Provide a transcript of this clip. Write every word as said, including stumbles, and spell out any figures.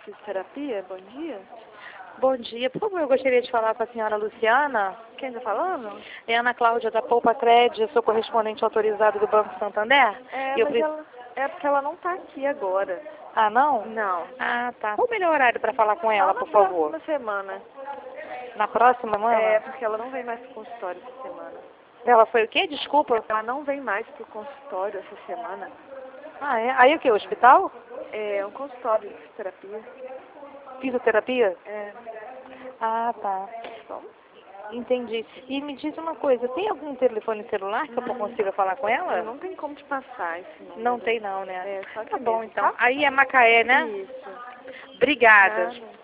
Fisioterapia, bom dia. Bom dia, por favor, eu gostaria de falar com a senhora Luciana. Quem está falando? É Ana Cláudia da Poupa Cred, eu sou correspondente autorizado do Banco Santander. É, E eu mas pre- ela, é porque ela não está aqui agora. Ah, não? Não. Ah, tá. Qual o melhor horário para falar com ela, Só na por favor? próxima semana. Na próxima semana? É, porque ela não vem mais pro consultório essa semana. Ela foi o quê? Desculpa. Ela não vem mais pro consultório essa semana. Ah, é? Aí o quê? Hospital? É um consultório de fisioterapia. Fisioterapia? É. Ah, tá. Bom, Entendi. E me diz uma coisa, tem algum telefone celular que eu Hum. consiga falar com ela? não tem como te passar esse número. Não tem não, né? É, só que Tá bom, mesmo, então. tá? Aí é Macaé, né? Isso. Obrigada. Nada.